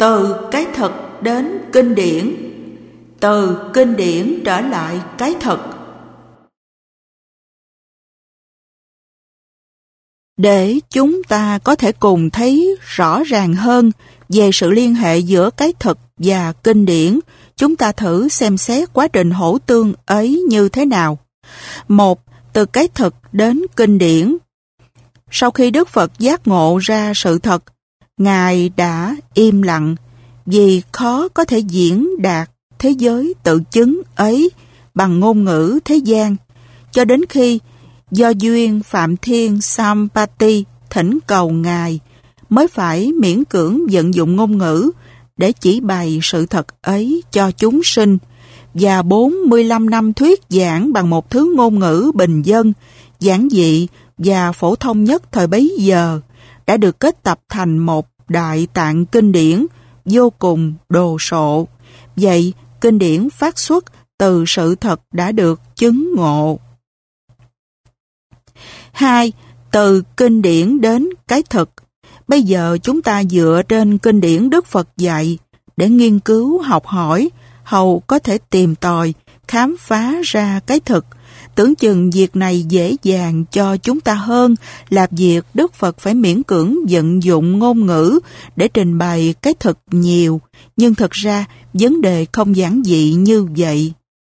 Từ cái thực đến kinh điển, từ kinh điển trở lại cái thực. Để chúng ta có thể cùng thấy rõ ràng hơn về sự liên hệ giữa cái thực và kinh điển, chúng ta thử xem xét quá trình hỗ tương ấy như thế nào. 1. Từ cái thực đến kinh điển. Sau khi Đức Phật giác ngộ ra sự thật, Ngài đã im lặng vì khó có thể diễn đạt thế giới tự chứng ấy bằng ngôn ngữ thế gian, cho đến khi do duyên Phạm Thiên Sampati thỉnh cầu Ngài mới phải miễn cưỡng vận dụng ngôn ngữ để chỉ bày sự thật ấy cho chúng sinh, và 45 năm thuyết giảng bằng một thứ ngôn ngữ bình dân, giản dị và phổ thông nhất thời bấy giờ đã được kết tập thành một đại tạng kinh điển vô cùng đồ sộ. Vậy, kinh điển phát xuất từ sự thật đã được chứng ngộ. 2. Từ kinh điển đến cái thực. Bây giờ chúng ta dựa trên kinh điển Đức Phật dạy để nghiên cứu, học hỏi, hầu có thể tìm tòi, khám phá ra cái thực. Tưởng chừng việc này dễ dàng cho chúng ta hơn là việc Đức Phật phải miễn cưỡng vận dụng ngôn ngữ để trình bày cái thực nhiều, nhưng thật ra vấn đề không giản dị như vậy.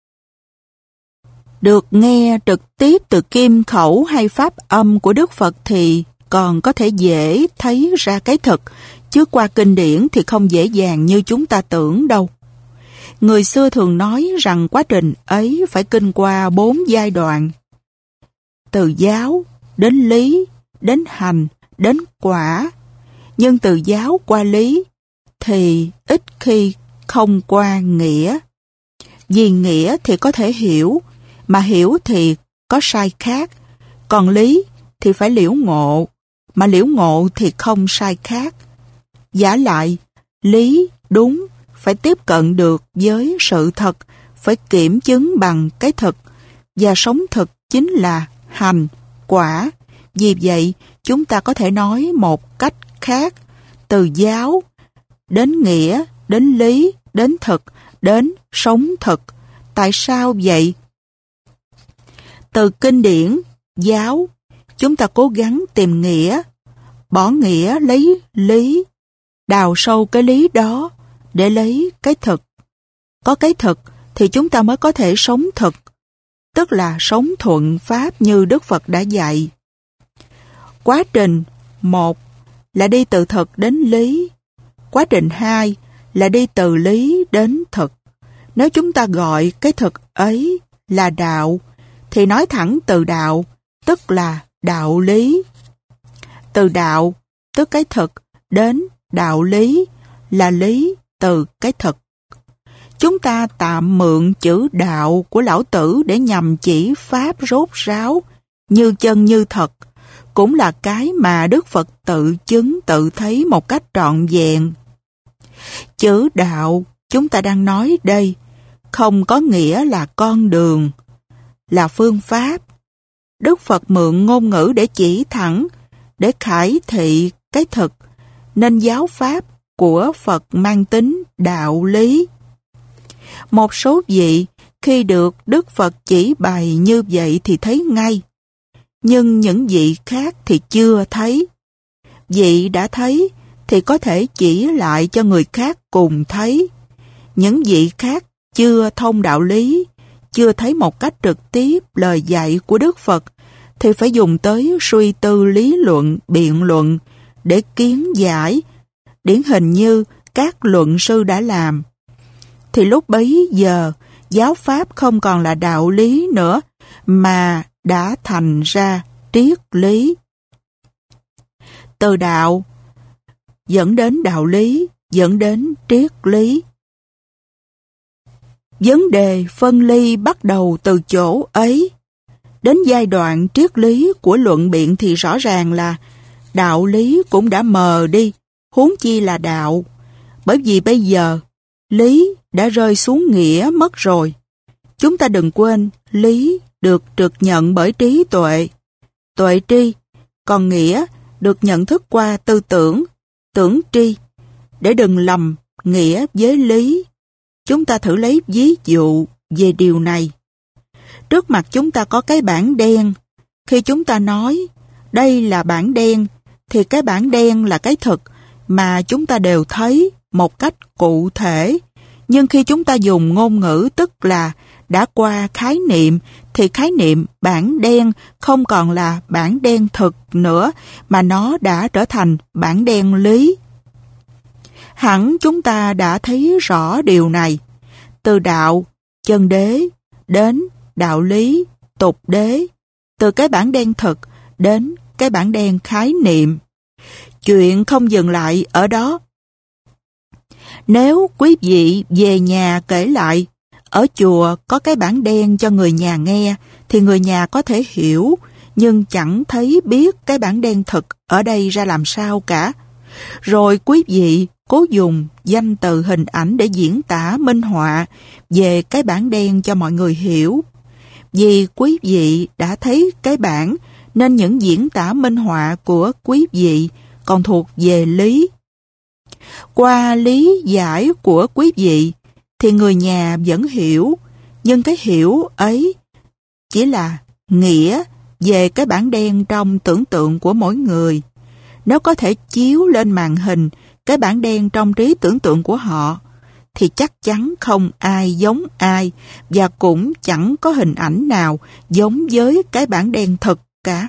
Được nghe trực tiếp từ kim khẩu hay pháp âm của Đức Phật thì còn có thể dễ thấy ra cái thực, chứ qua kinh điển thì không dễ dàng như chúng ta tưởng đâu. Người xưa thường nói rằng quá trình ấy phải kinh qua 4 giai đoạn. Từ giáo, đến lý, đến hành, đến quả. Nhưng từ giáo qua lý thì ít khi không qua nghĩa. Vì nghĩa thì có thể hiểu, mà hiểu thì có sai khác. Còn lý thì phải liễu ngộ, mà liễu ngộ thì không sai khác. Giả lại, lý đúng phải tiếp cận được với sự thật, phải kiểm chứng bằng cái thực, và sống thực chính là hành, quả. Vì vậy, chúng ta có thể nói một cách khác, từ giáo, đến nghĩa, đến lý, đến thực, đến sống thực. Tại sao vậy? Từ kinh điển, giáo, chúng ta cố gắng tìm nghĩa, bỏ nghĩa lấy lý, đào sâu cái lý đó để lấy cái thực. Có cái thực thì chúng ta mới có thể sống thực, tức là sống thuận pháp như Đức Phật đã dạy. Quá trình 1 là đi từ thực đến lý, quá trình 2 là đi từ lý đến thực. Nếu chúng ta gọi cái thực ấy là đạo, thì nói thẳng từ đạo, tức là đạo lý. Từ đạo, tức cái thực, đến đạo lý, là lý từ cái thực. Chúng ta tạm mượn chữ đạo của Lão Tử để nhằm chỉ pháp rốt ráo, như chân như thật, cũng là cái mà Đức Phật tự chứng tự thấy một cách trọn vẹn. Chữ đạo chúng ta đang nói đây không có nghĩa là con đường, là phương pháp. Đức Phật mượn ngôn ngữ để chỉ thẳng, để khải thị cái thực, nên giáo pháp của Phật mang tính đạo lý. Một số vị khi được Đức Phật chỉ bày như vậy thì thấy ngay, nhưng những vị khác thì chưa thấy. Vị đã thấy thì có thể chỉ lại cho người khác cùng thấy. Những vị khác chưa thông đạo lý, chưa thấy một cách trực tiếp lời dạy của Đức Phật, thì phải dùng tới suy tư lý luận, biện luận để kiến giải, điển hình như các luận sư đã làm. Thì lúc bấy giờ, giáo pháp không còn là đạo lý nữa, mà đã thành ra triết lý. Từ đạo dẫn đến đạo lý, dẫn đến triết lý. Vấn đề phân ly bắt đầu từ chỗ ấy. Đến giai đoạn triết lý của luận biện thì rõ ràng là đạo lý cũng đã mờ đi, huống chi là đạo. Bởi vì bây giờ, lý đã rơi xuống nghĩa mất rồi. Chúng ta đừng quên, lý được trực nhận bởi trí tuệ, tuệ tri, còn nghĩa được nhận thức qua tư tưởng, tưởng tri. Để đừng lầm nghĩa với lý, chúng ta thử lấy ví dụ về điều này. Trước mặt chúng ta có cái bảng đen. Khi chúng ta nói đây là bảng đen, thì cái bảng đen là cái thực mà chúng ta đều thấy một cách cụ thể. Nhưng khi chúng ta dùng ngôn ngữ, tức là đã qua khái niệm, thì khái niệm bảng đen không còn là bảng đen thực nữa, mà nó đã trở thành bảng đen lý. Hẳn chúng ta đã thấy rõ điều này. Từ đạo, chân đế, đến đạo lý, tục đế, từ cái bảng đen thực đến cái bảng đen khái niệm. Chuyện không dừng lại ở đó. Nếu quý vị về nhà kể lại, ở chùa có cái bảng đen cho người nhà nghe, thì người nhà có thể hiểu, nhưng chẳng thấy biết cái bảng đen thực ở đây ra làm sao cả. Rồi quý vị cố dùng danh từ hình ảnh để diễn tả minh họa về cái bảng đen cho mọi người hiểu. Vì quý vị đã thấy cái bảng, nên những diễn tả minh họa của quý vị còn thuộc về lý. Qua lý giải của quý vị thì người nhà vẫn hiểu, nhưng cái hiểu ấy chỉ là nghĩa về cái bảng đen trong tưởng tượng của mỗi người. Nếu có thể chiếu lên màn hình cái bảng đen trong trí tưởng tượng của họ, thì chắc chắn không ai giống ai, và cũng chẳng có hình ảnh nào giống với cái bảng đen thực cả.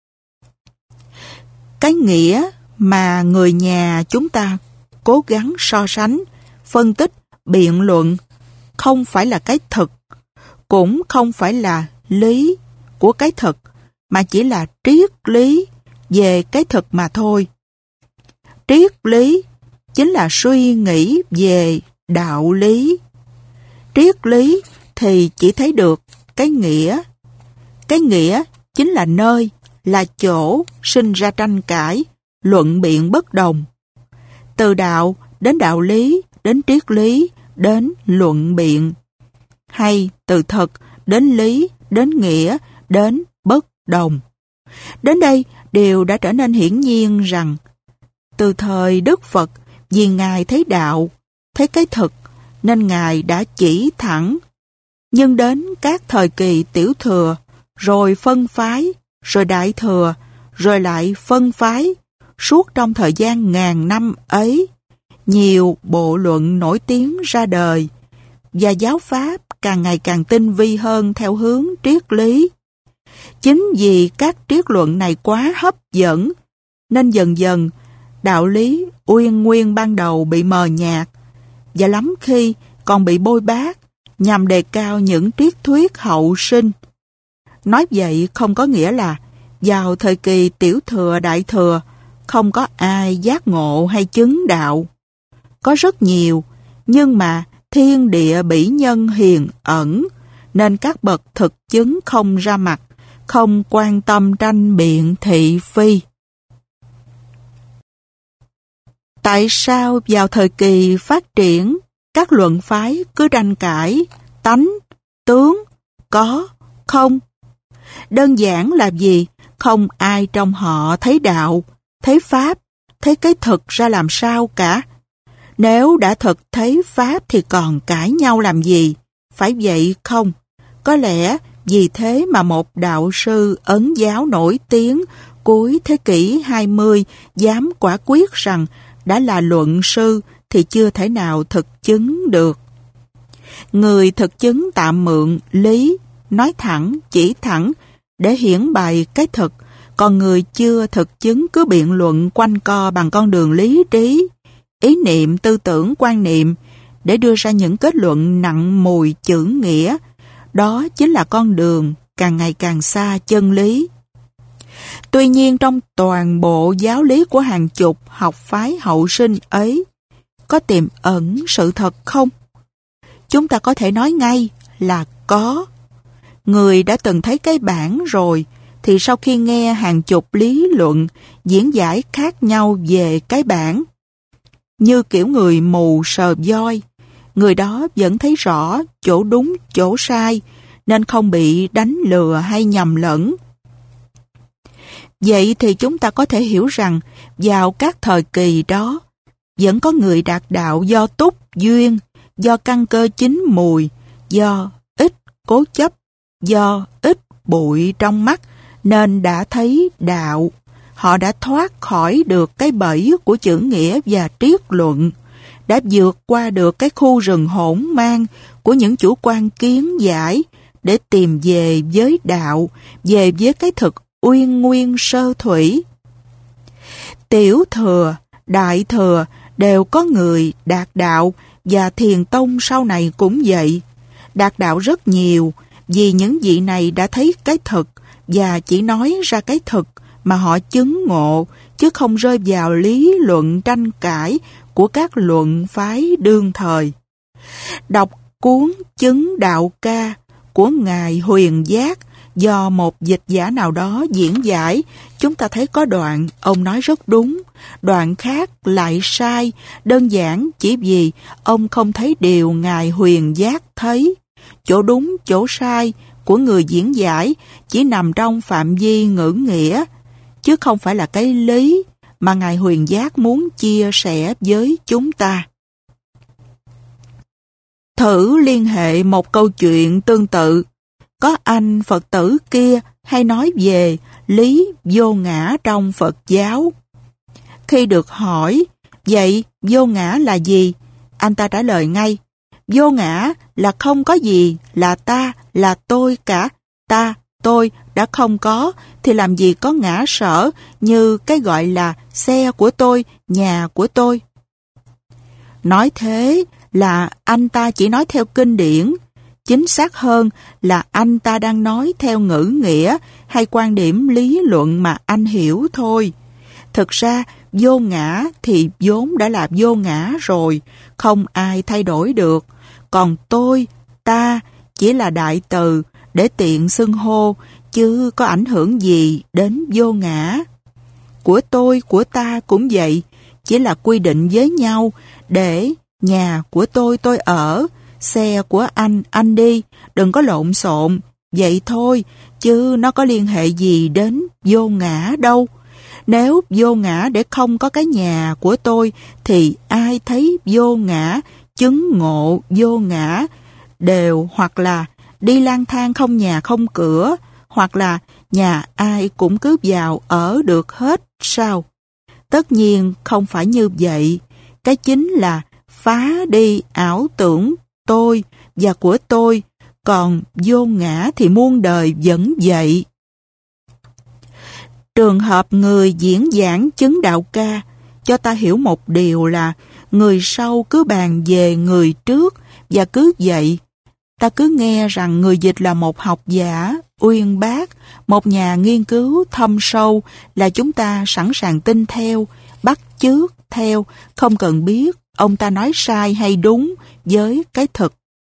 Cái nghĩa mà người nhà chúng ta cố gắng so sánh, phân tích, biện luận không phải là cái thực, cũng không phải là lý của cái thực, mà chỉ là triết lý về cái thực mà thôi. Triết lý chính là suy nghĩ về đạo lý. Triết lý thì chỉ thấy được cái nghĩa. Cái nghĩa chính là nơi, là chỗ sinh ra tranh cãi, luận biện bất đồng. Từ đạo đến đạo lý, đến triết lý, đến luận biện. Hay từ thực đến lý, đến nghĩa, đến bất đồng. Đến đây, điều đã trở nên hiển nhiên rằng từ thời Đức Phật, vì Ngài thấy đạo, thấy cái thực, nên Ngài đã chỉ thẳng. Nhưng đến các thời kỳ tiểu thừa, rồi phân phái, rồi đại thừa, rồi lại phân phái, suốt trong thời gian ngàn năm ấy, nhiều bộ luận nổi tiếng ra đời, và giáo pháp càng ngày càng tinh vi hơn theo hướng triết lý. Chính vì các triết luận này quá hấp dẫn, nên dần dần đạo lý uyên nguyên ban đầu bị mờ nhạt, và lắm khi còn bị bôi bác nhằm đề cao những triết thuyết hậu sinh. Nói vậy không có nghĩa là vào thời kỳ tiểu thừa đại thừa không có ai giác ngộ hay chứng đạo. Có rất nhiều, nhưng mà thiên địa bỉ nhân hiền ẩn, nên các bậc thực chứng không ra mặt, không quan tâm tranh biện thị phi. Tại sao vào thời kỳ phát triển, các luận phái cứ tranh cãi tánh, tướng, có, không? Đơn giản là vì không ai trong họ thấy đạo, thấy pháp, thấy cái thực ra làm sao cả. Nếu đã thực thấy pháp thì còn cãi nhau làm gì? Phải vậy không? Có lẽ vì thế mà một đạo sư Ấn giáo nổi tiếng cuối thế kỷ 20 dám quả quyết rằng đã là luận sư thì chưa thể nào thực chứng được. Người thực chứng tạm mượn lý, nói thẳng, chỉ thẳng để hiển bày cái thực, còn người chưa thực chứng cứ biện luận quanh co bằng con đường lý trí, ý niệm, tư tưởng, quan niệm để đưa ra những kết luận nặng mùi chữ nghĩa. Đó chính là con đường càng ngày càng xa chân lý. Tuy nhiên trong toàn bộ giáo lý của hàng chục học phái hậu sinh ấy có tiềm ẩn sự thật không? Chúng ta có thể nói ngay là có. Người đã từng thấy cái bảng rồi thì sau khi nghe hàng chục lý luận diễn giải khác nhau về cái bảng, như kiểu người mù sờ voi, người đó vẫn thấy rõ chỗ đúng chỗ sai nên không bị đánh lừa hay nhầm lẫn. Vậy thì chúng ta có thể hiểu rằng vào các thời kỳ đó, vẫn có người đạt đạo do túc duyên, do căn cơ chín mùi, do ít cố chấp, do ít bụi trong mắt nên đã thấy đạo. Họ đã thoát khỏi được cái bẫy của chữ nghĩa và triết luận, đã vượt qua được cái khu rừng hỗn mang của những chủ quan kiến giải để tìm về với đạo, về với cái thực uyên nguyên sơ thủy. Tiểu thừa, đại thừa đều có người đạt đạo, và thiền tông sau này cũng vậy. Đạt đạo rất nhiều vì những vị này đã thấy cái thực và chỉ nói ra cái thực mà họ chứng ngộ, chứ không rơi vào lý luận tranh cãi của các luận phái đương thời. Đọc cuốn Chứng Đạo Ca của Ngài Huyền Giác do một dịch giả nào đó diễn giải, chúng ta thấy có đoạn ông nói rất đúng, đoạn khác lại sai, đơn giản chỉ vì ông không thấy điều Ngài Huyền Giác thấy. Chỗ đúng, chỗ sai của người diễn giải chỉ nằm trong phạm vi ngữ nghĩa, chứ không phải là cái lý mà Ngài Huyền Giác muốn chia sẻ với chúng ta. Thử liên hệ một câu chuyện tương tự. Có anh Phật tử kia hay nói về lý vô ngã trong Phật giáo. Khi được hỏi, vậy vô ngã là gì? Anh ta trả lời ngay, vô ngã là không có gì, là ta, là tôi cả. Ta, tôi đã không có, thì làm gì có ngã sở như cái gọi là xe của tôi, nhà của tôi. Nói thế là anh ta chỉ nói theo kinh điển, chính xác hơn là anh ta đang nói theo ngữ nghĩa hay quan điểm lý luận mà anh hiểu thôi. Thực ra, vô ngã thì vốn đã là vô ngã rồi, không ai thay đổi được. Còn tôi, ta chỉ là đại từ để tiện xưng hô, chứ có ảnh hưởng gì đến vô ngã. Của tôi, của ta cũng vậy, chỉ là quy định với nhau để nhà của tôi ở, xe của anh đi, đừng có lộn xộn, vậy thôi, chứ nó có liên hệ gì đến vô ngã đâu. Nếu vô ngã để không có cái nhà của tôi, thì ai thấy vô ngã, chứng ngộ vô ngã, đều hoặc là đi lang thang không nhà không cửa, hoặc là nhà ai cũng cứ vào ở được hết sao? Tất nhiên không phải như vậy. Cái chính là phá đi ảo tưởng tôi và của tôi, còn vô ngã thì muôn đời vẫn vậy. Trường hợp người diễn giảng chứng đạo ca cho ta hiểu một điều là người sau cứ bàn về người trước, và cứ vậy ta cứ nghe rằng người dịch là một học giả uyên bác, một nhà nghiên cứu thâm sâu, là chúng ta sẵn sàng tin theo, bắt chước theo, không cần biết ông ta nói sai hay đúng với cái thực.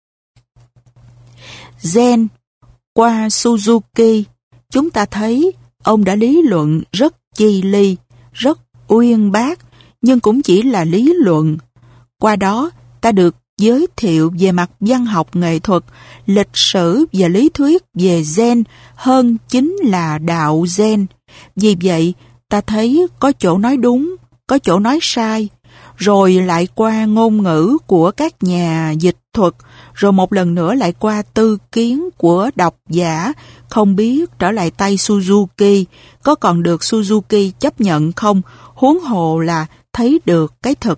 Zen qua Suzuki, chúng ta thấy ông đã lý luận rất chi ly, rất uyên bác, nhưng cũng chỉ là lý luận. Qua đó, ta được giới thiệu về mặt văn học nghệ thuật, lịch sử và lý thuyết về Zen hơn chính là đạo Zen. Vì vậy, ta thấy có chỗ nói đúng, có chỗ nói sai, rồi lại qua ngôn ngữ của các nhà dịch thuật, rồi một lần nữa lại qua tư kiến của độc giả, không biết trở lại tay Suzuki, có còn được Suzuki chấp nhận không, huống hồ là thấy được cái thực.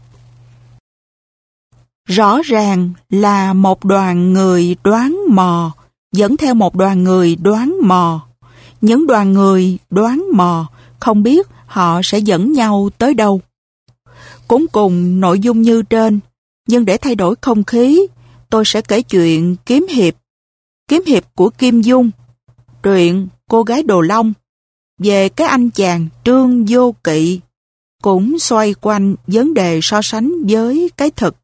Rõ ràng là một đoàn người đoán mò, dẫn theo một đoàn người đoán mò. Những đoàn người đoán mò không biết họ sẽ dẫn nhau tới đâu. Cũng cùng nội dung như trên, nhưng để thay đổi không khí, tôi sẽ kể chuyện kiếm hiệp. Kiếm hiệp của Kim Dung, truyện Cô gái Đồ Long, về cái anh chàng Trương Vô Kỵ, cũng xoay quanh vấn đề so sánh với cái thực.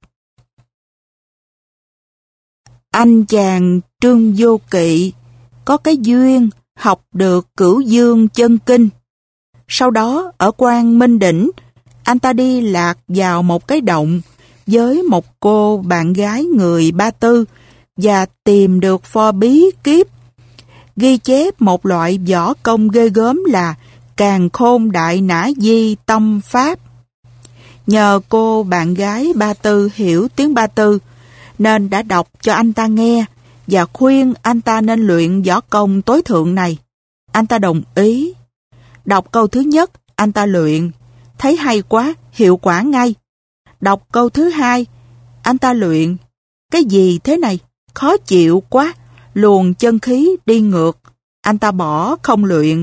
Anh chàng Trương Vô Kỵ có cái duyên học được Cửu Dương chân kinh. Sau đó ở Quan Minh Đỉnh, anh ta đi lạc vào một cái động với một cô bạn gái người Ba Tư và tìm được pho bí kíp, ghi chép một loại võ công ghê gớm là Càn Khôn Đại Nã Di Tâm Pháp. Nhờ cô bạn gái Ba Tư hiểu tiếng Ba Tư, nên đã đọc cho anh ta nghe và khuyên anh ta nên luyện võ công tối thượng này. Anh ta đồng ý. Đọc câu thứ nhất, anh ta luyện, thấy hay quá, hiệu quả ngay. Đọc câu thứ hai, anh ta luyện, cái gì thế này, khó chịu quá, luồng chân khí đi ngược. Anh ta bỏ không luyện.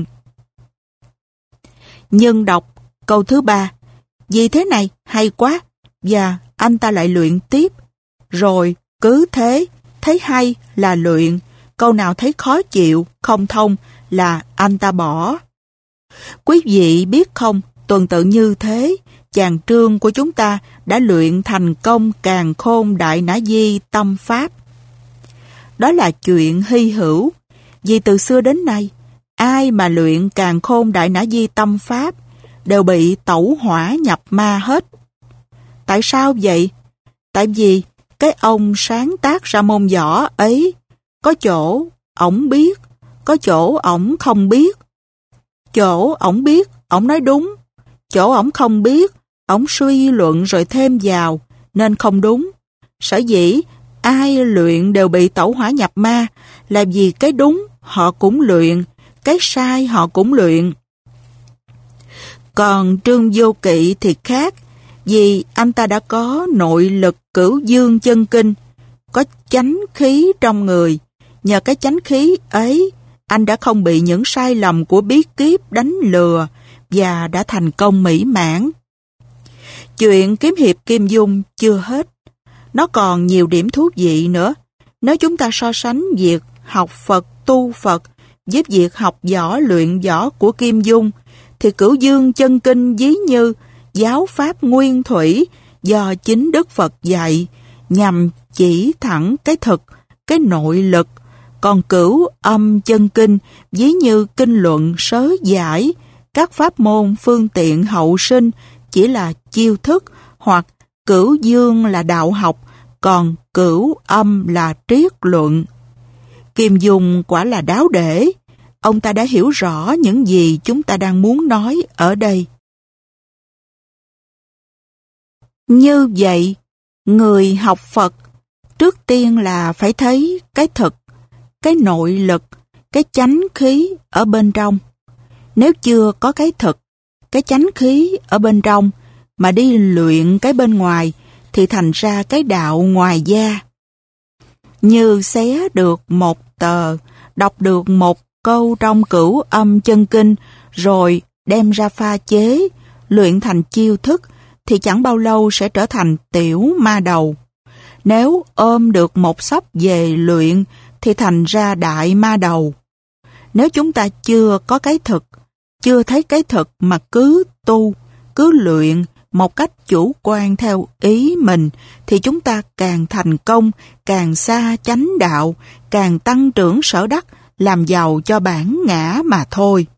Nhưng đọc câu thứ ba, gì thế này, hay quá, và anh ta lại luyện tiếp. Rồi cứ thế, thấy hay là luyện, câu nào thấy khó chịu, không thông là anh ta bỏ. Quý vị biết không, tuần tự như thế, chàng Trương của chúng ta đã luyện thành công Càn Khôn Đại Nã Di tâm pháp. Đó là chuyện hy hữu, vì từ xưa đến nay, ai mà luyện Càn Khôn Đại Nã Di tâm pháp đều bị tẩu hỏa nhập ma hết. Tại sao vậy? Tại vì cái ông sáng tác ra môn võ ấy, có chỗ ổng biết, có chỗ ổng không biết. Chỗ ổng biết, ổng nói đúng. Chỗ ổng không biết, ổng suy luận rồi thêm vào, nên không đúng. Sở dĩ ai luyện đều bị tẩu hỏa nhập ma là vì cái đúng họ cũng luyện, cái sai họ cũng luyện. Còn Trương Vô Kỵ thì khác, vì anh ta đã có nội lực Cửu Dương Chân Kinh, có chánh khí trong người. Nhờ cái chánh khí ấy, anh đã không bị những sai lầm của bí kíp đánh lừa và đã thành công mỹ mãn. Chuyện kiếm hiệp Kim Dung chưa hết. Nó còn nhiều điểm thú vị nữa. Nếu chúng ta so sánh việc học Phật, tu Phật với việc học võ, luyện võ của Kim Dung, thì Cửu Dương Chân Kinh ví như giáo pháp nguyên thủy do chính Đức Phật dạy, nhằm chỉ thẳng cái thực, cái nội lực. Còn Cửu Âm Chân Kinh ví như kinh luận sớ giải, các pháp môn phương tiện hậu sinh chỉ là chiêu thức, hoặc Cửu Dương là đạo học, còn Cửu Âm là triết luận. Kim Dung quả là đáo để. Ông ta đã hiểu rõ những gì chúng ta đang muốn nói ở đây. Như vậy, người học Phật trước tiên là phải thấy cái thực, cái nội lực, cái chánh khí ở bên trong. Nếu chưa có cái thực, cái chánh khí ở bên trong mà đi luyện cái bên ngoài thì thành ra cái đạo ngoài da. Như xé được một tờ, đọc được một câu trong Cửu Âm Chân Kinh rồi đem ra pha chế, luyện thành chiêu thức thì chẳng bao lâu sẽ trở thành tiểu ma đầu. Nếu ôm được một xóc về luyện thì thành ra đại ma đầu. Nếu chúng ta chưa có cái thực, chưa thấy cái thực mà cứ tu, cứ luyện một cách chủ quan theo ý mình, thì chúng ta càng thành công, càng xa chánh đạo, càng tăng trưởng sở đắc, làm giàu cho bản ngã mà thôi.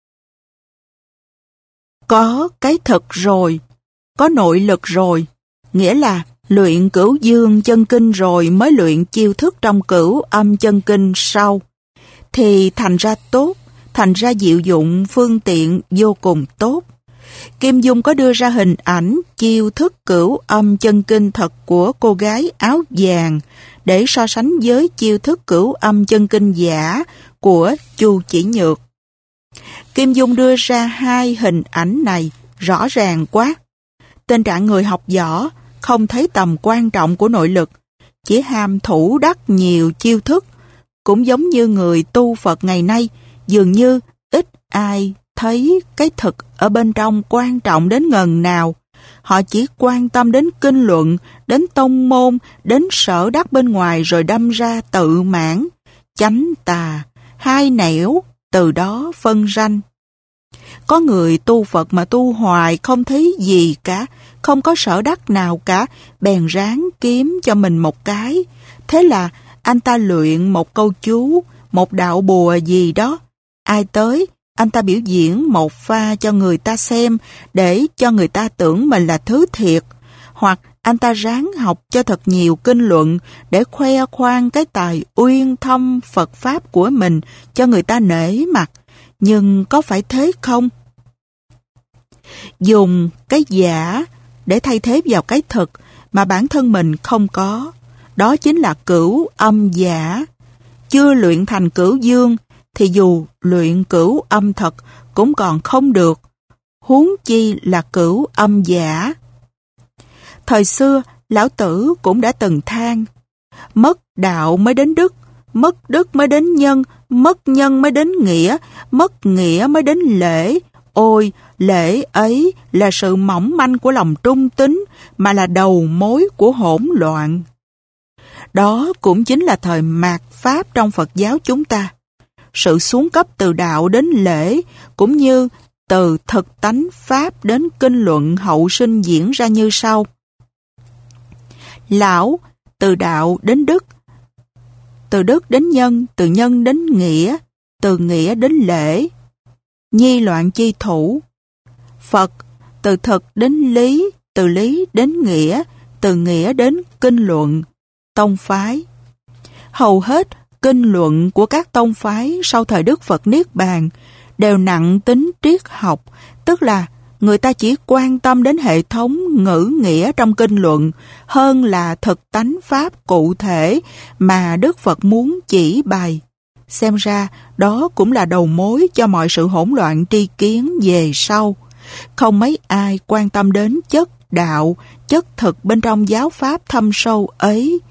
Có cái thực rồi, có nội lực rồi, nghĩa là luyện Cửu Dương Chân Kinh rồi mới luyện chiêu thức trong Cửu Âm Chân Kinh sau, thì thành ra tốt, thành ra diệu dụng phương tiện vô cùng tốt. Kim Dung có đưa ra hình ảnh chiêu thức Cửu Âm Chân Kinh thật của cô gái áo vàng để so sánh với chiêu thức Cửu Âm Chân Kinh giả của Chu Chỉ Nhược. Kim Dung đưa ra hai hình ảnh này rõ ràng quá. Tình trạng người học võ không thấy tầm quan trọng của nội lực, chỉ ham thủ đắc nhiều chiêu thức. Cũng giống như người tu Phật ngày nay, dường như ít ai thấy cái thực ở bên trong quan trọng đến ngần nào. Họ chỉ quan tâm đến kinh luận, đến tông môn, đến sở đắc bên ngoài rồi đâm ra tự mãn, chánh tà, hai nẻo, từ đó phân ranh. Có người tu Phật mà tu hoài không thấy gì cả, không có sở đắc nào cả, bèn ráng kiếm cho mình một cái. Thế là anh ta luyện một câu chú, một đạo bùa gì đó. Ai tới, anh ta biểu diễn một pha cho người ta xem để cho người ta tưởng mình là thứ thiệt. Hoặc anh ta ráng học cho thật nhiều kinh luận để khoe khoang cái tài uyên thâm Phật Pháp của mình cho người ta nể mặt. Nhưng có phải thế không? Dùng cái giả để thay thế vào cái thực mà bản thân mình không có. Đó chính là cửu âm giả. Chưa luyện thành cửu dương thì dù luyện cửu âm thật cũng còn không được, huống chi là cửu âm giả. Thời xưa, Lão Tử cũng đã từng than: mất đạo mới đến đức, mất đức mới đến nhân, mất nhân mới đến nghĩa, mất nghĩa mới đến lễ. Ôi, lễ ấy là sự mỏng manh của lòng trung tín, mà là đầu mối của hỗn loạn. Đó cũng chính là thời mạt Pháp trong Phật giáo chúng ta. Sự xuống cấp từ đạo đến lễ, cũng như từ thực tánh Pháp đến kinh luận hậu sinh diễn ra như sau. Lão, từ đạo đến đức, từ đức đến nhân, từ nhân đến nghĩa, từ nghĩa đến lễ. Nhi loạn chi thủ. Phật, từ thực đến lý, từ lý đến nghĩa, từ nghĩa đến kinh luận. Tông phái. Hầu hết kinh luận của các tông phái sau thời Đức Phật Niết Bàn đều nặng tính triết học, tức là người ta chỉ quan tâm đến hệ thống ngữ nghĩa trong kinh luận hơn là thực tánh Pháp cụ thể mà Đức Phật muốn chỉ bày. Xem ra đó cũng là đầu mối cho mọi sự hỗn loạn tri kiến về sau. Không mấy ai quan tâm đến chất đạo, chất thực bên trong giáo Pháp thâm sâu ấy.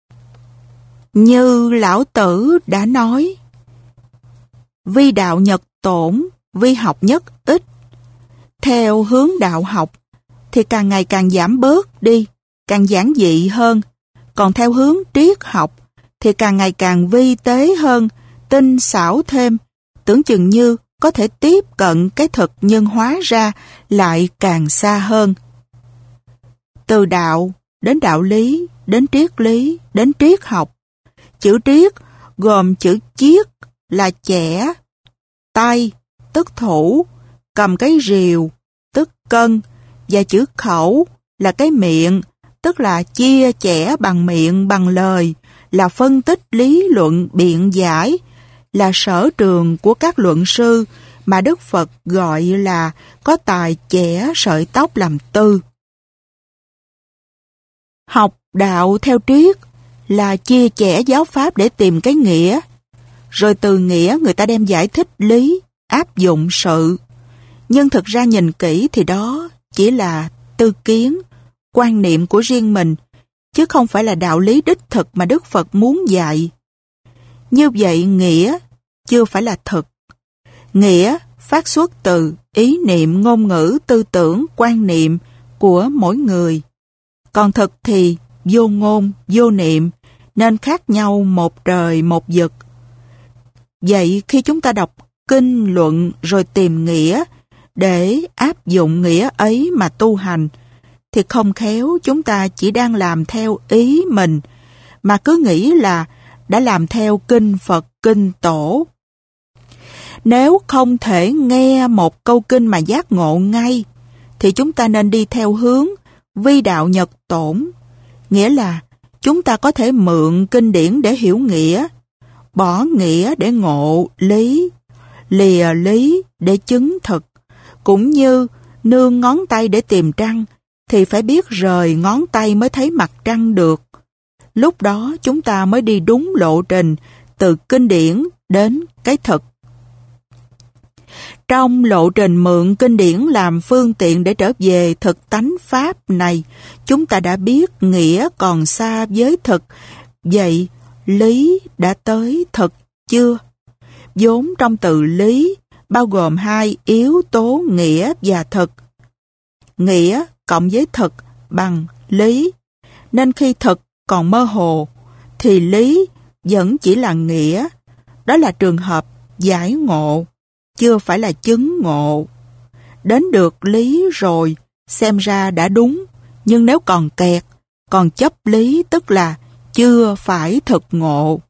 Như Lão Tử đã nói: vi đạo nhật tổn, vi học nhất ít. Theo hướng đạo học thì càng ngày càng giảm bớt đi, càng giản dị hơn. Còn theo hướng triết học thì càng ngày càng vi tế hơn, tinh xảo thêm, tưởng chừng như có thể tiếp cận cái thực, nhưng hóa ra lại càng xa hơn. Từ đạo đến đạo lý, đến triết lý, đến triết học. Chữ triết gồm chữ chiết là chẻ, tay tức thủ, cầm cái rìu tức cân, và chữ khẩu là cái miệng, tức là chia chẻ bằng miệng, bằng lời, là phân tích lý luận biện giải, là sở trường của các luận sư mà Đức Phật gọi là có tài chẻ sợi tóc làm tư. Học đạo theo triết là chia chẻ giáo pháp để tìm cái nghĩa, rồi từ nghĩa người ta đem giải thích lý, áp dụng sự. Nhưng thực ra nhìn kỹ thì đó chỉ là tư kiến, quan niệm của riêng mình, chứ không phải là đạo lý đích thực mà Đức Phật muốn dạy. Như vậy nghĩa chưa phải là thực. Nghĩa phát xuất từ ý niệm, ngôn ngữ, tư tưởng, quan niệm của mỗi người. Còn thực thì vô ngôn, vô niệm, nên khác nhau một trời một vực. Vậy khi chúng ta đọc kinh luận rồi tìm nghĩa để áp dụng nghĩa ấy mà tu hành, thì không khéo chúng ta chỉ đang làm theo ý mình, mà cứ nghĩ là đã làm theo kinh Phật, kinh Tổ. Nếu không thể nghe một câu kinh mà giác ngộ ngay, thì chúng ta nên đi theo hướng vi đạo nhật tổn, nghĩa là chúng ta có thể mượn kinh điển để hiểu nghĩa, bỏ nghĩa để ngộ lý, lìa lý để chứng thực. Cũng như nương ngón tay để tìm trăng, thì phải biết rời ngón tay mới thấy mặt trăng được. Lúc đó chúng ta mới đi đúng lộ trình từ kinh điển đến cái thực. Trong lộ trình mượn kinh điển làm phương tiện để trở về thực tánh Pháp này, chúng ta đã biết nghĩa còn xa với thực. Vậy lý đã tới thực chưa? Vốn trong từ lý bao gồm hai yếu tố nghĩa và thực. Nghĩa cộng với thực bằng lý, nên khi thực còn mơ hồ thì lý vẫn chỉ là nghĩa. Đó là trường hợp giải ngộ, chưa phải là chứng ngộ. Đến được lý rồi, xem ra đã đúng, nhưng nếu còn kẹt, còn chấp lý, tức là chưa phải thực ngộ.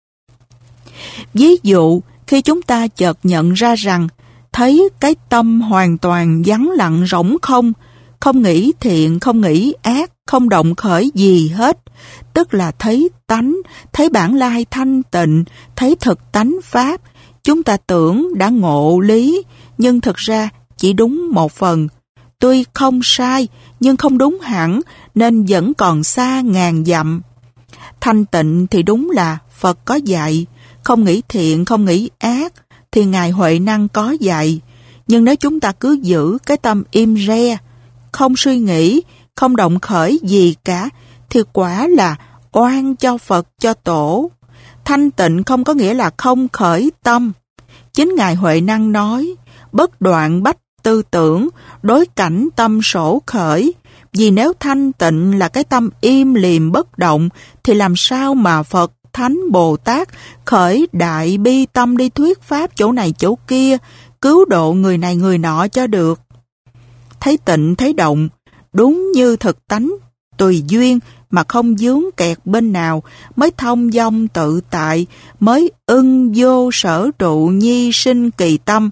Ví dụ, khi chúng ta chợt nhận ra rằng thấy cái tâm hoàn toàn vắng lặng rỗng không, không nghĩ thiện, không nghĩ ác, không động khởi gì hết, tức là thấy tánh, thấy bản lai thanh tịnh, thấy thực tánh Pháp. Chúng ta tưởng đã ngộ lý, nhưng thực ra chỉ đúng một phần. Tuy không sai, nhưng không đúng hẳn nên vẫn còn xa ngàn dặm. Thanh tịnh thì đúng là Phật có dạy, không nghĩ thiện, không nghĩ ác thì Ngài Huệ Năng có dạy. Nhưng nếu chúng ta cứ giữ cái tâm im re, không suy nghĩ, không động khởi gì cả, thì quả là oan cho Phật, cho Tổ. Thanh tịnh không có nghĩa là không khởi tâm. Chính Ngài Huệ Năng nói, bất đoạn bách tư tưởng, đối cảnh tâm sổ khởi. Vì nếu thanh tịnh là cái tâm im lìm bất động, thì làm sao mà Phật, Thánh, Bồ Tát khởi đại bi tâm đi thuyết pháp chỗ này chỗ kia, cứu độ người này người nọ cho được. Thấy tịnh, thấy động, đúng như thực tánh, tùy duyên mà không vướng kẹt bên nào, mới thông dong tự tại, mới ưng vô sở trụ nhi sinh kỳ tâm.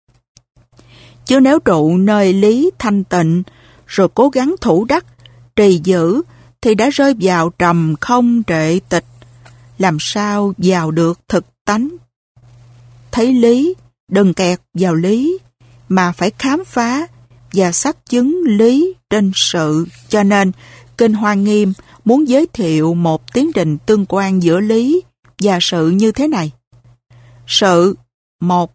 Chứ nếu trụ nơi lý thanh tịnh, rồi cố gắng thủ đắc, trì giữ, thì đã rơi vào trầm không trệ tịch, làm sao vào được thực tánh. Thấy lý, đừng kẹt vào lý, mà phải khám phá và xác chứng lý trên sự. Cho nên, Kinh Hoa Nghiêm muốn giới thiệu một tiến trình tương quan giữa lý và sự như thế này. Sự 1,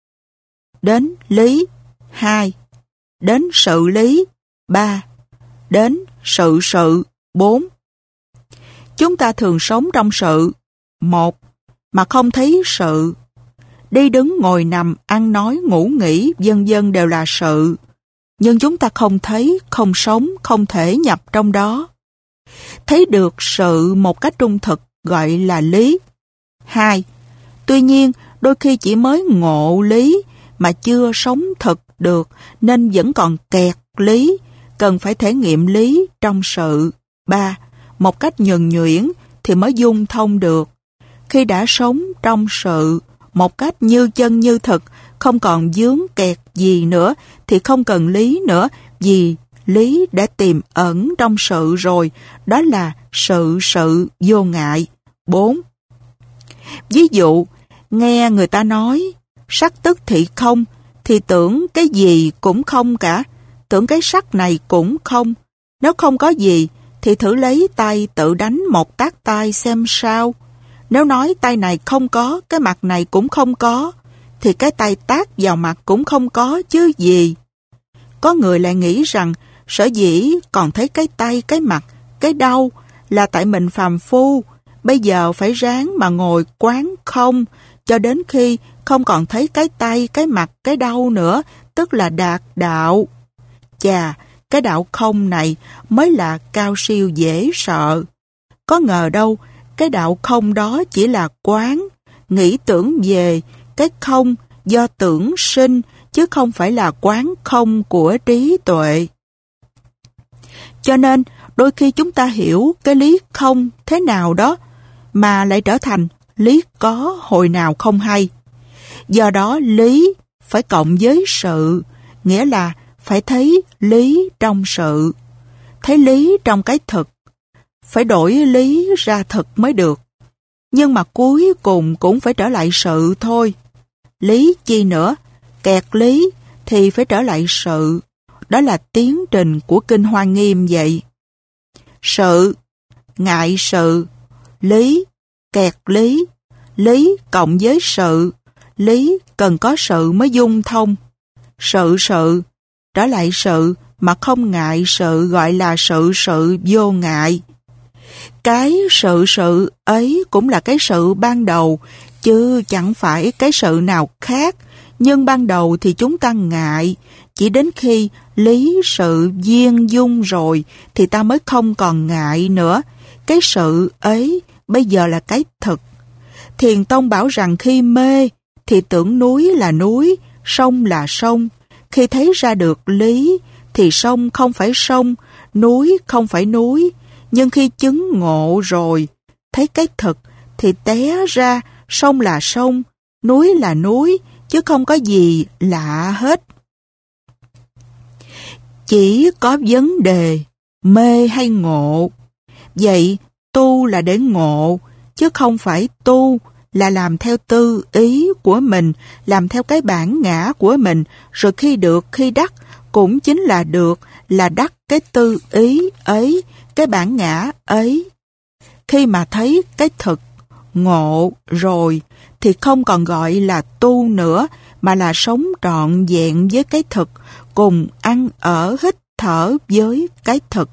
đến lý 2, đến sự lý 3, đến sự 4. Chúng ta thường sống trong sự 1 mà không thấy sự. Đi đứng ngồi nằm, ăn nói, ngủ nghỉ, vân vân đều là sự. Nhưng chúng ta không thấy, không sống, không thể nhập trong đó. Thấy được sự một cách trung thực gọi là lý. 2. Tuy nhiên, đôi khi chỉ mới ngộ lý mà chưa sống thực được nên vẫn còn kẹt lý, cần phải thể nghiệm lý trong sự. 3. Một cách nhuần nhuyễn thì mới dung thông được. Khi đã sống trong sự một cách như chân như thực, không còn vướng kẹt gì nữa thì không cần lý nữa, vì lý đã tiềm ẩn trong sự rồi, đó là sự vô ngại. 4. Ví dụ, nghe người ta nói sắc tức thị không, thì tưởng cái gì cũng không cả, tưởng cái sắc này cũng không. Nếu không có gì, thì thử lấy tay tự đánh một tát tay xem sao. Nếu nói tay này không có, cái mặt này cũng không có, thì cái tay tát vào mặt cũng không có chứ gì. Có người lại nghĩ rằng sở dĩ còn thấy cái tay, cái mặt, cái đau là tại mình phàm phu, bây giờ phải ráng mà ngồi quán không, cho đến khi không còn thấy cái tay, cái mặt, cái đau nữa, tức là đạt đạo. Chà, cái đạo không này mới là cao siêu dễ sợ. Có ngờ đâu, cái đạo không đó chỉ là quán, nghĩ tưởng về cái không do tưởng sinh, chứ không phải là quán không của trí tuệ. Cho nên, đôi khi chúng ta hiểu cái lý không thế nào đó, mà lại trở thành lý có hồi nào không hay. Do đó, lý phải cộng với sự, nghĩa là phải thấy lý trong sự, thấy lý trong cái thực, phải đổi lý ra thực mới được. Nhưng mà cuối cùng cũng phải trở lại sự thôi. Lý chi nữa, kẹt lý thì phải trở lại sự. Đó là tiến trình của Kinh Hoa Nghiêm vậy. Sự, ngại sự, lý, kẹt lý cộng với sự, lý cần có sự mới dung thông. Sự, trở lại sự mà không ngại sự gọi là sự vô ngại. Cái sự ấy cũng là cái sự ban đầu, chứ chẳng phải cái sự nào khác. Nhưng ban đầu thì chúng ta ngại, chỉ đến khi lý sự viên dung rồi thì ta mới không còn ngại nữa. Cái sự ấy bây giờ là cái thực. Thiền Tông bảo rằng khi mê thì tưởng núi là núi, sông là sông. Khi thấy ra được lý thì sông không phải sông, núi không phải núi. Nhưng khi chứng ngộ rồi, thấy cái thực thì té ra sông là sông, núi là núi, chứ không có gì lạ hết. Chỉ có vấn đề mê hay ngộ. Vậy tu là để ngộ, chứ không phải tu là làm theo tư ý của mình, làm theo cái bản ngã của mình, rồi khi được, khi đắc, cũng chính là được, là đắc cái tư ý ấy, cái bản ngã ấy. Khi mà thấy cái thực, ngộ rồi, thì không còn gọi là tu nữa, mà là sống trọn vẹn với cái thực, cùng ăn ở hít thở với cái thực.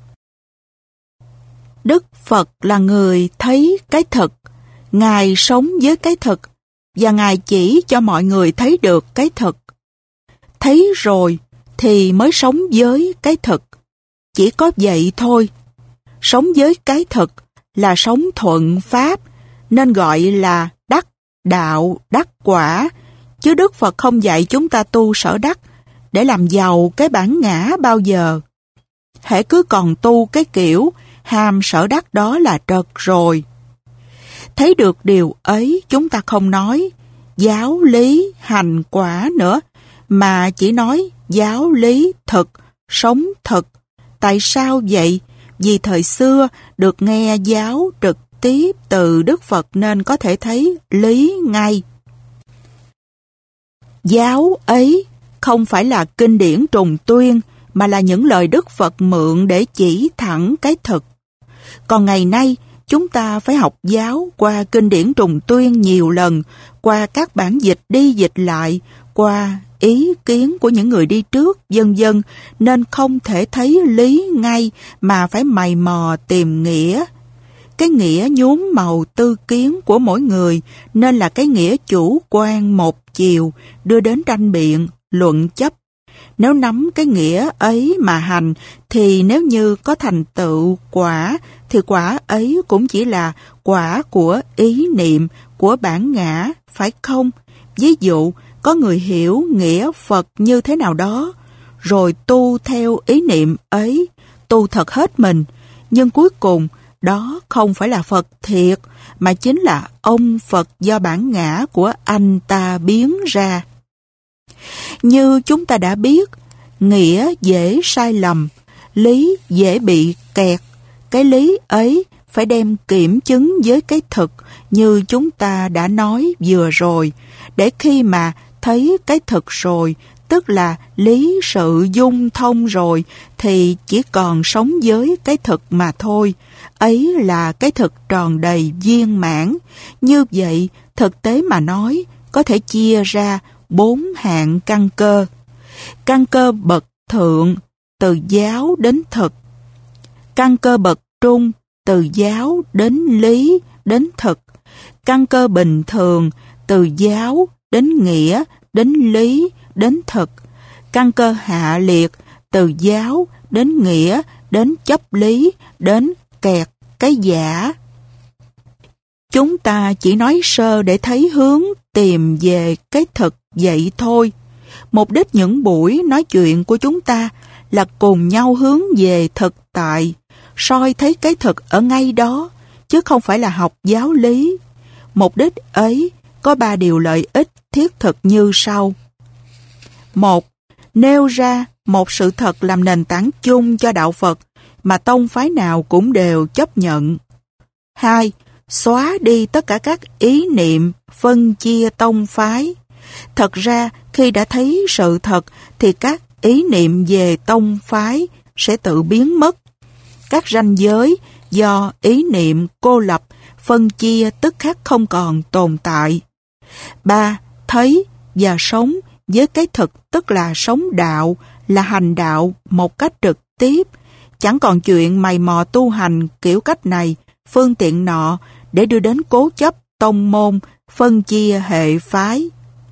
Đức Phật là người thấy cái thực, Ngài sống với cái thực, và Ngài chỉ cho mọi người thấy được cái thực. Thấy rồi thì mới sống với cái thực. Chỉ có vậy thôi. Sống với cái thực là sống thuận pháp, nên gọi là đắc đạo, đắc quả. Chứ Đức Phật không dạy chúng ta tu sở đắc để làm giàu cái bản ngã bao giờ. Hễ cứ còn tu cái kiểu ham sở đắc đó là trật rồi. Thấy được điều ấy, chúng ta không nói giáo lý hành quả nữa, mà chỉ nói giáo lý thực, sống thực. Tại sao vậy? Vì thời xưa được nghe giáo trực tiếp từ Đức Phật nên có thể thấy lý ngay. Giáo ấy không phải là kinh điển trùng tuyên, mà là những lời Đức Phật mượn để chỉ thẳng cái thực. Còn ngày nay, chúng ta phải học giáo qua kinh điển trùng tuyên nhiều lần, qua các bản dịch đi dịch lại, qua ý kiến của những người đi trước, vân vân, nên không thể thấy lý ngay mà phải mày mò tìm nghĩa. Cái nghĩa nhuốm màu tư kiến của mỗi người nên là cái nghĩa chủ quan một chiều, đưa đến tranh biện, luận chấp. Nếu nắm cái nghĩa ấy mà hành, thì nếu như có thành tựu quả, thì quả ấy cũng chỉ là quả của ý niệm, của bản ngã, phải không? Ví dụ, có người hiểu nghĩa Phật như thế nào đó, rồi tu theo ý niệm ấy, tu thật hết mình, nhưng cuối cùng đó không phải là Phật thiệt, mà chính là ông Phật do bản ngã của anh ta biến ra. Như chúng ta đã biết, nghĩa dễ sai lầm, lý dễ bị kẹt. Cái lý ấy phải đem kiểm chứng với cái thực như chúng ta đã nói vừa rồi, để khi mà thấy cái thực rồi, tức là lý sự dung thông rồi, thì chỉ còn sống với cái thực mà thôi. Ấy là cái thực tròn đầy viên mãn. Như vậy, thực tế mà nói, có thể chia ra 4 hạng căn cơ. Căn cơ bậc thượng, từ giáo đến thực. Căn cơ bậc trung, từ giáo đến lý, đến thực. Căn cơ bình thường, từ giáo đến nghĩa, đến lý, đến thực. Căn cơ hạ liệt, từ giáo đến nghĩa, đến chấp lý, đến kẹt cái giả. Chúng ta chỉ nói sơ để thấy hướng tìm về cái thực vậy thôi. Mục đích những buổi nói chuyện của chúng ta là cùng nhau hướng về thực tại, soi thấy cái thực ở ngay đó, chứ không phải là học giáo lý. Mục đích ấy có 3 điều lợi ích thiết thực như sau. 1. Nêu ra một sự thật làm nền tảng chung cho đạo Phật mà tông phái nào cũng đều chấp nhận. 2. Xóa đi tất cả các ý niệm phân chia tông phái. Thật ra, khi đã thấy sự thật thì các ý niệm về tông phái sẽ tự biến mất. Các ranh giới do ý niệm cô lập, phân chia tức khắc không còn tồn tại. 3. Thấy và sống với cái thực, tức là sống đạo, là hành đạo một cách trực tiếp. Chẳng còn chuyện mày mò tu hành kiểu cách này, phương tiện nọ để đưa đến cố chấp tông môn, phân chia hệ phái.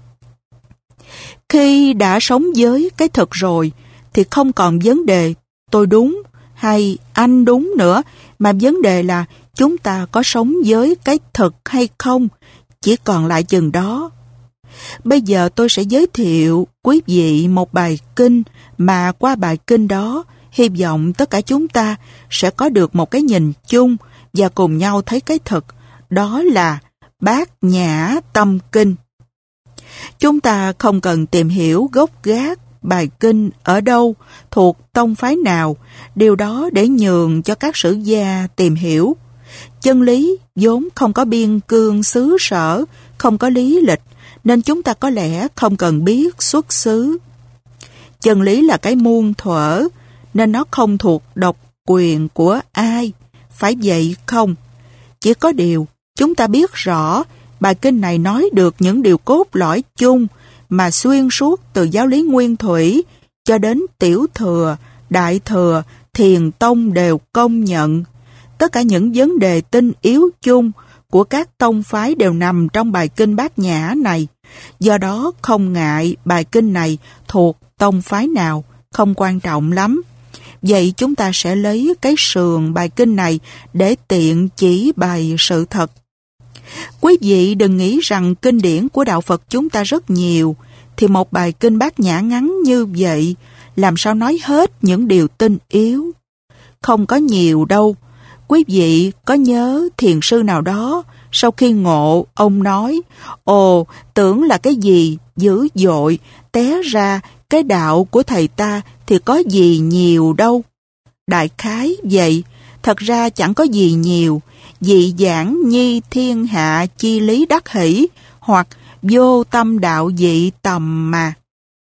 Khi đã sống với cái thực rồi, thì không còn vấn đề tôi đúng hay anh đúng nữa, mà vấn đề là chúng ta có sống với cái thực hay không, chỉ còn lại chừng đó. Bây giờ tôi sẽ giới thiệu quý vị một bài kinh, mà qua bài kinh đó, hy vọng tất cả chúng ta sẽ có được một cái nhìn chung và cùng nhau thấy cái thực, đó là Bát Nhã Tâm Kinh. Chúng ta không cần tìm hiểu gốc gác bài kinh ở đâu, thuộc tông phái nào, điều đó để nhường cho các sử gia tìm hiểu. Chân lý vốn không có biên cương xứ sở, không có lý lịch, nên chúng ta có lẽ không cần biết xuất xứ. Chân lý là cái muôn thuở, nên nó không thuộc độc quyền của ai. Phải vậy không? Chỉ có điều, chúng ta biết rõ, bài kinh này nói được những điều cốt lõi chung mà xuyên suốt từ giáo lý nguyên thủy cho đến tiểu thừa, đại thừa, thiền tông đều công nhận. Tất cả những vấn đề tinh yếu chung của các tông phái đều nằm trong bài kinh Bát Nhã này. Do đó không ngại bài kinh này thuộc tông phái nào, không quan trọng lắm. Vậy chúng ta sẽ lấy cái sườn bài kinh này để tiện chỉ bày sự thật. Quý vị đừng nghĩ rằng kinh điển của Đạo Phật chúng ta rất nhiều, thì một bài kinh Bát Nhã ngắn như vậy, làm sao nói hết những điều tinh yếu. Không có nhiều đâu. Quý vị có nhớ thiền sư nào đó, sau khi ngộ, ông nói, ồ, tưởng là cái gì dữ dội, té ra cái đạo của thầy ta thì có gì nhiều đâu. Đại khái vậy, thật ra chẳng có gì nhiều, dị giảng nhi thiên hạ chi lý đắc hỷ, hoặc vô tâm đạo dị tầm mà.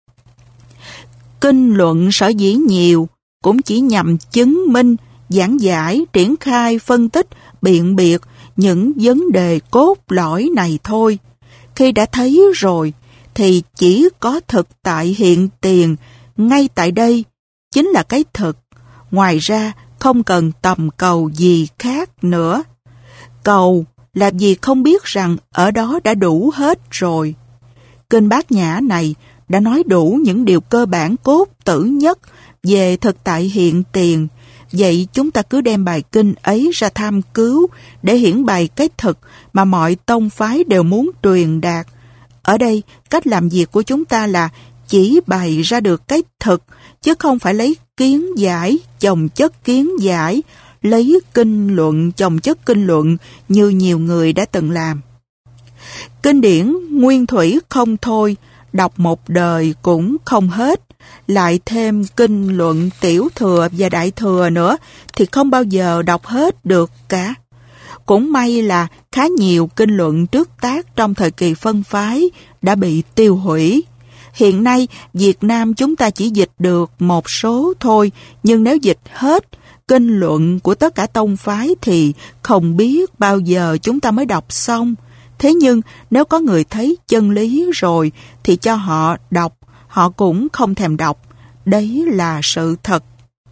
Kinh luận sở dĩ nhiều, cũng chỉ nhằm chứng minh, giảng giải, triển khai, phân tích, biện biệt những vấn đề cốt lõi này thôi. Khi đã thấy rồi, thì chỉ có thực tại hiện tiền, ngay tại đây, chính là cái thực. Ngoài ra, không cần tầm cầu gì khác nữa. Cầu là vì không biết rằng ở đó đã đủ hết rồi. Kinh Bát Nhã này đã nói đủ những điều cơ bản cốt tử nhất về thực tại hiện tiền. Vậy chúng ta cứ đem bài kinh ấy ra tham cứu để hiển bày cái thực mà mọi tông phái đều muốn truyền đạt. Ở đây, cách làm việc của chúng ta là chỉ bày ra được cái thực, chứ không phải lấy kiến giải chồng chất kiến giải, lấy kinh luận chồng chất kinh luận như nhiều người đã từng làm. Kinh điển nguyên thủy không thôi, đọc một đời cũng không hết. Lại thêm kinh luận tiểu thừa và đại thừa nữa thì không bao giờ đọc hết được cả. Cũng may là khá nhiều kinh luận trước tác trong thời kỳ phân phái đã bị tiêu hủy. Hiện nay Việt Nam chúng ta chỉ dịch được một số thôi, nhưng nếu dịch hết kinh luận của tất cả tông phái thì không biết bao giờ chúng ta mới đọc xong. Thế nhưng nếu có người thấy chân lý rồi thì cho họ đọc, họ cũng không thèm đọc. Đấy là sự thật.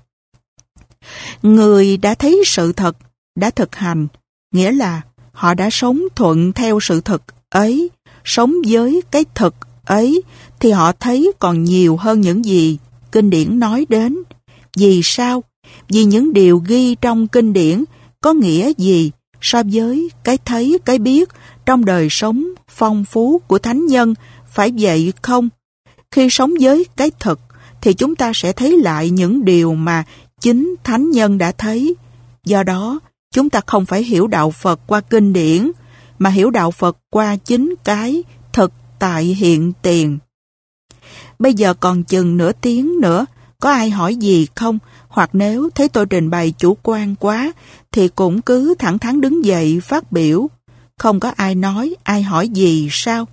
Người đã thấy sự thật, đã thực hành, nghĩa là họ đã sống thuận theo sự thật ấy, sống với cái thực ấy, thì họ thấy còn nhiều hơn những gì kinh điển nói đến. Vì sao? Vì những điều ghi trong kinh điển có nghĩa gì so với cái thấy, cái biết trong đời sống phong phú của thánh nhân, phải vậy không? Khi sống với cái thực thì chúng ta sẽ thấy lại những điều mà chính thánh nhân đã thấy. Do đó, chúng ta không phải hiểu đạo Phật qua kinh điển, mà hiểu đạo Phật qua chính cái thực tại hiện tiền. Bây giờ còn chừng nửa tiếng nữa, có ai hỏi gì không? Hoặc nếu thấy tôi trình bày chủ quan quá, thì cũng cứ thẳng thắn đứng dậy phát biểu. Không có ai nói, ai hỏi gì sao?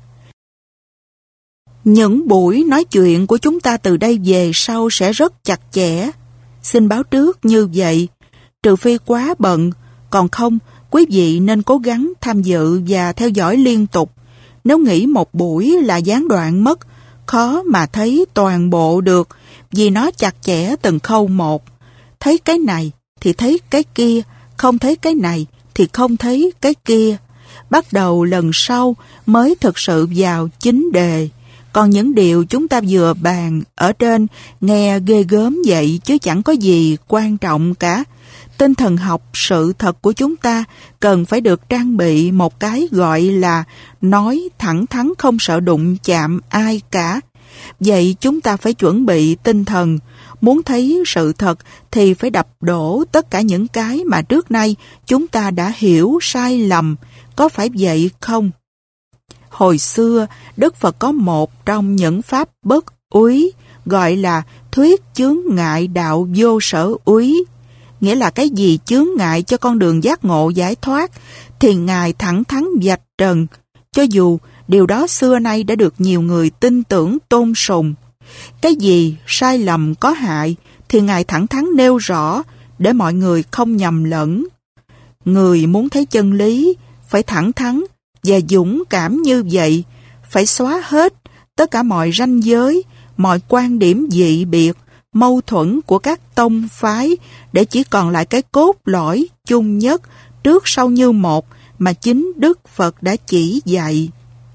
Những buổi nói chuyện của chúng ta từ đây về sau sẽ rất chặt chẽ. Xin báo trước như vậy, trừ phi quá bận, còn không, quý vị nên cố gắng tham dự và theo dõi liên tục. Nếu nghĩ một buổi là gián đoạn mất, khó mà thấy toàn bộ được, vì nó chặt chẽ từng khâu một. Thấy cái này thì thấy cái kia, không thấy cái này thì không thấy cái kia. Bắt đầu lần sau mới thực sự vào chính đề. Còn những điều chúng ta vừa bàn ở trên nghe ghê gớm vậy chứ chẳng có gì quan trọng cả. Tinh thần học sự thật của chúng ta cần phải được trang bị một cái gọi là nói thẳng thắn không sợ đụng chạm ai cả. Vậy chúng ta phải chuẩn bị tinh thần. Muốn thấy sự thật thì phải đập đổ tất cả những cái mà trước nay chúng ta đã hiểu sai lầm. Có phải vậy không? Hồi xưa, Đức Phật có một trong những pháp bất úy, gọi là thuyết chướng ngại đạo vô sở úy. Nghĩa là cái gì chướng ngại cho con đường giác ngộ giải thoát, thì Ngài thẳng thắn vạch trần, cho dù điều đó xưa nay đã được nhiều người tin tưởng tôn sùng. Cái gì sai lầm có hại thì Ngài thẳng thắn nêu rõ để mọi người không nhầm lẫn. Người muốn thấy chân lý phải thẳng thắn và dũng cảm như vậy, phải xóa hết tất cả mọi ranh giới, mọi quan điểm dị biệt, mâu thuẫn của các tông phái để chỉ còn lại cái cốt lõi chung nhất, trước sau như một mà chính Đức Phật đã chỉ dạy.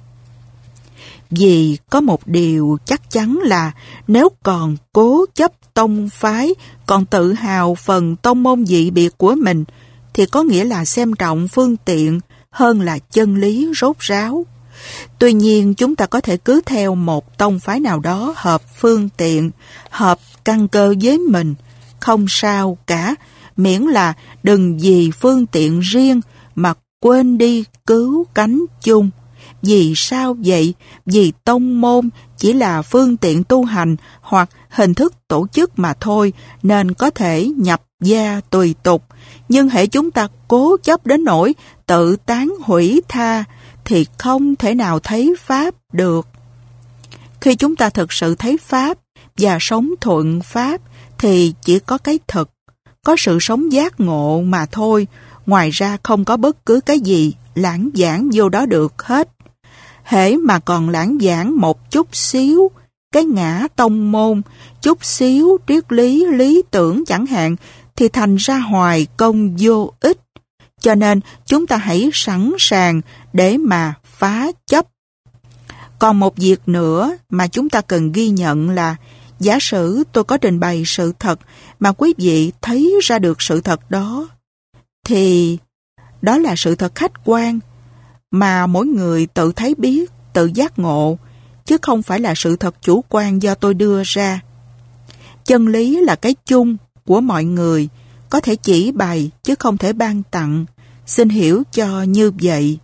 Vì có một điều chắc chắn là nếu còn cố chấp tông phái, còn tự hào phần tông môn dị biệt của mình, thì có nghĩa là xem trọng phương tiện hơn là chân lý rốt ráo. Tuy nhiên, chúng ta có thể cứ theo một tông phái nào đó hợp phương tiện, hợp căn cơ với mình, không sao cả, miễn là đừng vì phương tiện riêng mà quên đi cứu cánh chung. Vì sao vậy? Vì tông môn chỉ là phương tiện tu hành hoặc hình thức tổ chức mà thôi, nên có thể nhập gia tùy tục. Nhưng hễ chúng ta cố chấp đến nỗi tự tán hủy tha, thì không thể nào thấy Pháp được. Khi chúng ta thực sự thấy Pháp và sống thuận Pháp, thì chỉ có cái thực, có sự sống giác ngộ mà thôi. Ngoài ra không có bất cứ cái gì lãng giảng vô đó được hết. Hễ mà còn lãng giảng một chút xíu cái ngã tông môn, chút xíu triết lý, lý tưởng chẳng hạn, thì thành ra hoài công vô ích. Cho nên chúng ta hãy sẵn sàng để mà phá chấp. Còn một việc nữa mà chúng ta cần ghi nhận là, giả sử tôi có trình bày sự thật mà quý vị thấy ra được sự thật đó, thì đó là sự thật khách quan mà mỗi người tự thấy biết, tự giác ngộ, chứ không phải là sự thật chủ quan do tôi đưa ra. Chân lý là cái chung của mọi người, có thể chỉ bày chứ không thể ban tặng. Xin hiểu cho như vậy.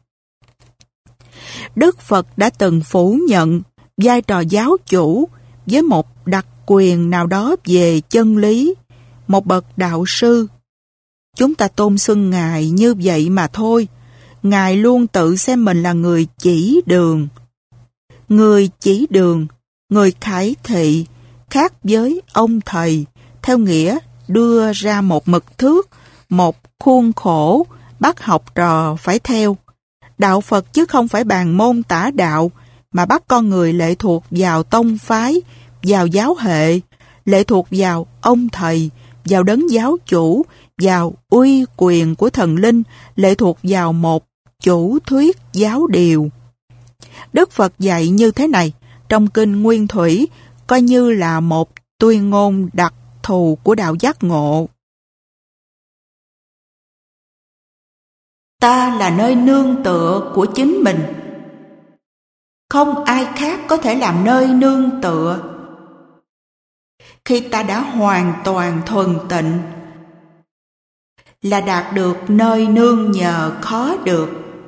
Đức Phật đã từng phủ nhận vai trò giáo chủ với một đặc quyền nào đó về chân lý, một bậc đạo sư. Chúng ta tôn xưng Ngài như vậy mà thôi. Ngài luôn tự xem mình là người chỉ đường. Người chỉ đường, người khải thị, khác với ông thầy, theo nghĩa đưa ra một mực thước, một khuôn khổ, bắt học trò phải theo. Đạo Phật chứ không phải bàn môn tả đạo, mà bắt con người lệ thuộc vào tông phái, vào giáo hệ, lệ thuộc vào ông thầy, vào đấng giáo chủ, vào uy quyền của thần linh, lệ thuộc vào một chủ thuyết giáo điều. Đức Phật dạy như thế này trong kinh Nguyên Thủy, coi như là một tuyên ngôn đặc thù của đạo giác ngộ. Ta là nơi nương tựa của chính mình. Không ai khác có thể làm nơi nương tựa. Khi ta đã hoàn toàn thuần tịnh, là đạt được nơi nương nhờ khó được.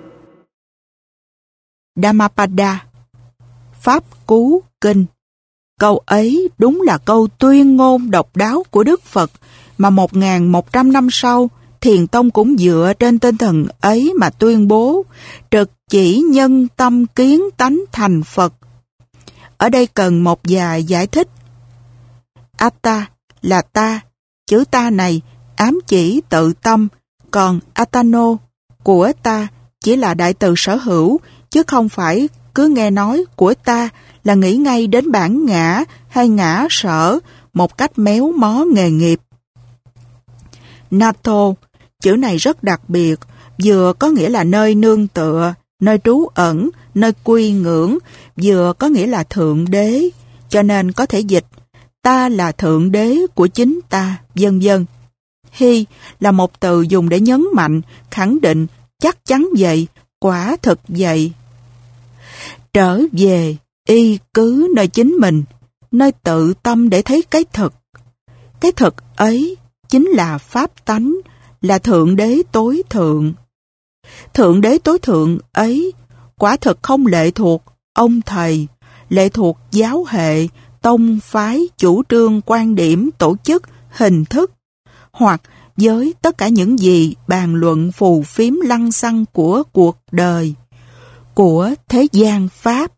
Dhammapada, Pháp Cú Kinh. Câu ấy đúng là câu tuyên ngôn độc đáo của Đức Phật mà 1.100 năm sau, Thiền Tông cũng dựa trên tinh thần ấy mà tuyên bố trực chỉ nhân tâm kiến tánh thành Phật. Ở đây cần một vài giải thích. Atta là ta, chữ ta này ám chỉ tự tâm, còn atano của ta chỉ là đại từ sở hữu, chứ không phải cứ nghe nói của ta là nghĩ ngay đến bản ngã hay ngã sở một cách méo mó nghề nghiệp. Natho, chữ này rất đặc biệt, vừa có nghĩa là nơi nương tựa, nơi trú ẩn, nơi quy ngưỡng, vừa có nghĩa là thượng đế, cho nên có thể dịch ta là thượng đế của chính ta, vân vân. Hi là một từ dùng để nhấn mạnh, khẳng định, chắc chắn vậy, quả thực vậy. Trở về, y cứ nơi chính mình, nơi tự tâm để thấy cái thực. Cái thực ấy chính là pháp tánh, là thượng đế tối thượng. Thượng đế tối thượng ấy quả thực không lệ thuộc ông thầy, lệ thuộc giáo hệ, tông phái, chủ trương, quan điểm, tổ chức, hình thức, hoặc với tất cả những gì bàn luận phù phiếm lăng xăng của cuộc đời, của thế gian Pháp.